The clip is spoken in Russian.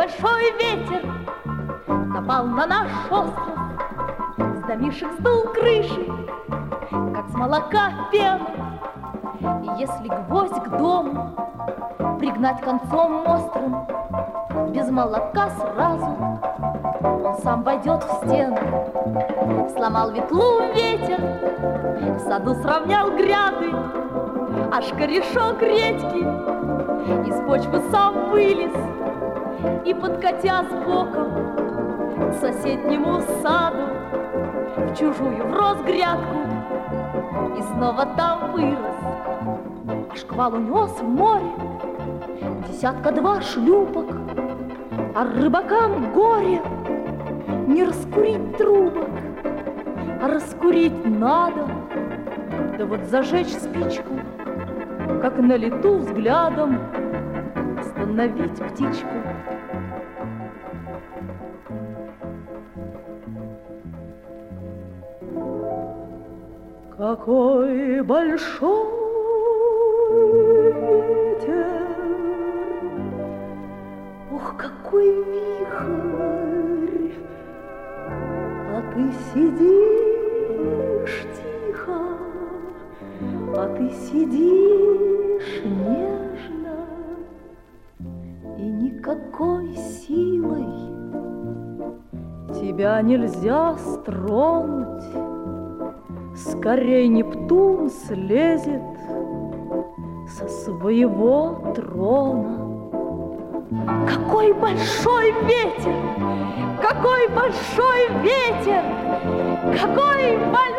большой ветер напал на наш остров, с домишек сдул крыши, как с молока пена. И если гвоздь к дому пригнать концом острым, без молока сразу он сам войдет в стену. Сломал ветлу ветер, в саду сравнял гряды, аж корешок редьки из почвы сам вылез. И, подкатя с боком к соседнему саду, в чужую врос грядку и снова там вырос. А шквал унес в море 10-2 шлюпок, а рыбакам горе не раскурить трубок, а раскурить надо, да вот зажечь спичку, как на лету взглядом остановить птичку. Какой большой ветер, ох, какой вихрь, а ты сидишь тихо, а ты сидишь нежно, и никакой силой тебя нельзя стронуть. Скорей Нептун слезет со своего трона. Какой большой ветер! Какой большой ветер! Какой большой